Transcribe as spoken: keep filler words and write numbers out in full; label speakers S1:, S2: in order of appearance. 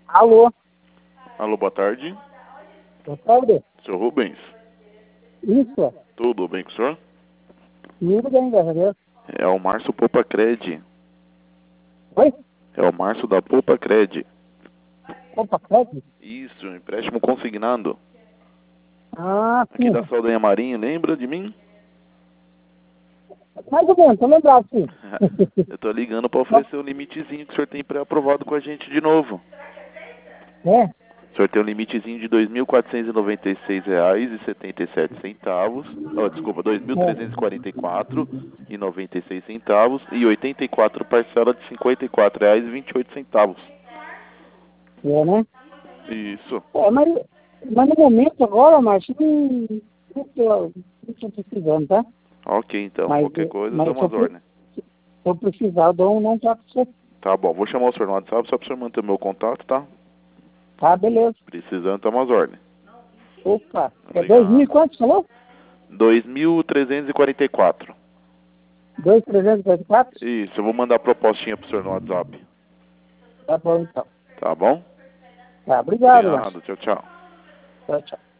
S1: Alô,
S2: Alô, boa tarde.
S1: boa tarde.
S2: Seu Rubens,
S1: Isso,
S2: tudo bem com o senhor?
S1: tudo bem, graças a Deus.
S2: É o Márcio Poupa Cred.
S1: Oi?
S2: É o Márcio da Poupa Cred.
S1: Opa, Fred?
S2: Isso, empréstimo consignado.
S1: Ah,
S2: Aqui
S1: sim.
S2: da Saldanha Marinho, lembra de mim?
S1: Mais ou menos, tô lembrado, sim.
S2: Eu tô ligando para oferecer o limitezinho que o senhor tem pré-aprovado com a gente de novo.
S1: É?
S2: O senhor tem um limitezinho de dois mil quatrocentos e noventa e seis reais e setenta e sete centavos. Oh, desculpa, dois mil trezentos e quarenta e quatro reais e noventa e seis centavos e oitenta e quatro parcela de cinquenta e quatro reais e vinte e oito centavos.
S1: É, né?
S2: Isso.
S1: É, mas, mas no momento agora, Márcio, não, não tô, não tô precisando, tá?
S2: Ok, então.
S1: Mas,
S2: Qualquer coisa,
S1: mas se
S2: estamos
S1: eu,
S2: às
S1: pre-
S2: ordens.
S1: se eu precisar, eu dou um não pra você.
S2: Tá bom, vou chamar o senhor no WhatsApp só para o senhor manter meu contato, tá?
S1: Tá, beleza.
S2: Precisando, estamos às ordens.
S1: Opa, é dois mil e
S2: Obrigado.
S1: quanto, falou?
S2: dois mil trezentos e quarenta e quatro.
S1: dois mil trezentos e quarenta e quatro?
S2: Isso, eu vou mandar a propostinha pro senhor no WhatsApp.
S1: Tá bom, então.
S2: Tá bom?
S1: Tá, obrigado, Márcio.
S2: Obrigado, tchau, tchau.
S1: Tchau, tchau.